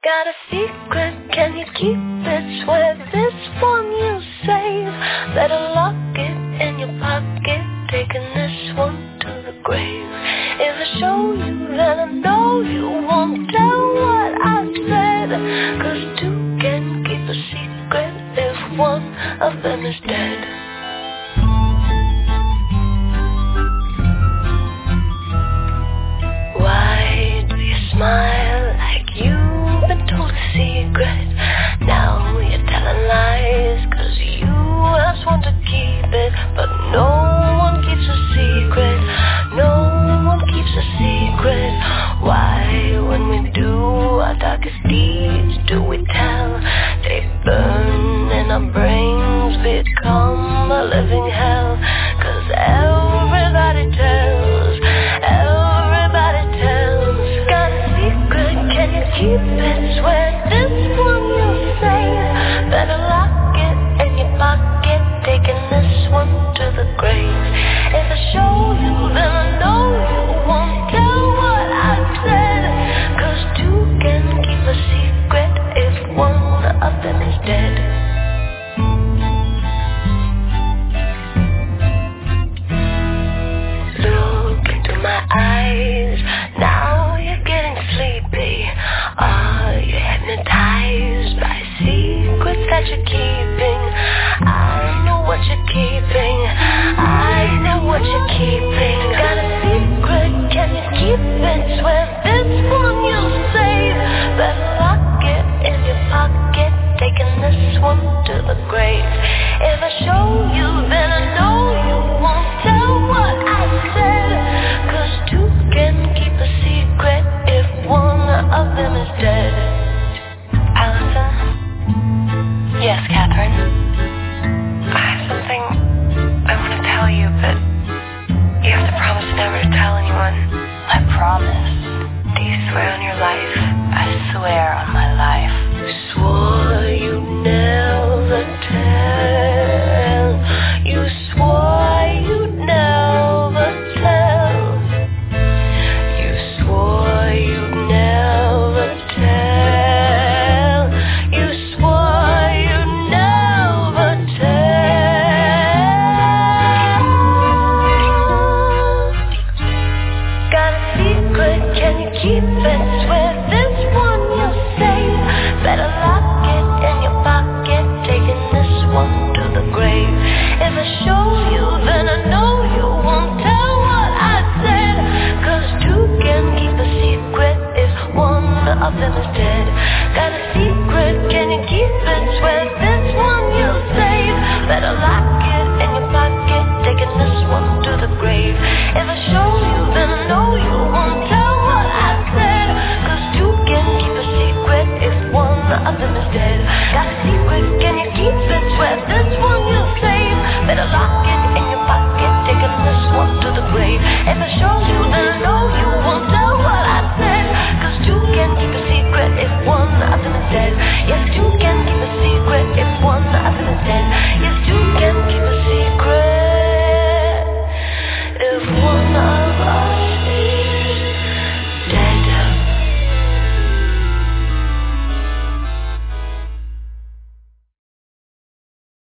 Got a secret, can you keep it? Swear this one you save. Better lock it in your pocket, taking this one to the grave. If I show you, then I know you won't tell what I said. 'Cause two can keep a secret if one of them is dead. Why do you smile like you've been told a secret? Now you're telling lies 'cause you asked one to keep it. But no one keeps a secret. No one keeps a secret. Why, when we do our darkest deeds, do we tell? They burn in our brains, become a living hell. 'Cause everybody tells, everybody tells. Got a secret, can you keep it? Swear this one you'll save. Better lock it in your pocket, taking this one to the grave. If I show you, then I know you won't tell what I said. 'Cause two can keep a secret if one of them is dead. Look into my eyes, now you're getting sleepy. Are you hypnotized by secrets that you're keeping? I know what you're keeping. I know what you're keeping. Got a secret, can you keep it? Swear this one you'll save. Better lock it in your pocket, taking this one to the grave. If I show you, then I know you won't tell what I said. 'Cause two can keep a secret if one of them is dead. Allison? Yes, Catherine? I have something I want to tell you, but you have to promise never to tell anyone. I promise. Do you swear on your life? I swear on my life. You swore you'd never tell. You swore you'd never tell. You swore you'd never tell. You swore you'd never tell. Got a secret, can you keep it? Swear this one you'll save. Better lock it in your pocket, taking this one to the grave. If I show you, then I know you won't tell what I said. 'Cause two can keep a secret if one of them is dead. Got a secret, can you keep it? Swear this one you'll save. Better lock it in your pocket, taking this one to the grave. If I show you, then I know you won't tell what I said. 'Cause two can keep a secret if one of them is dead. Got a secret,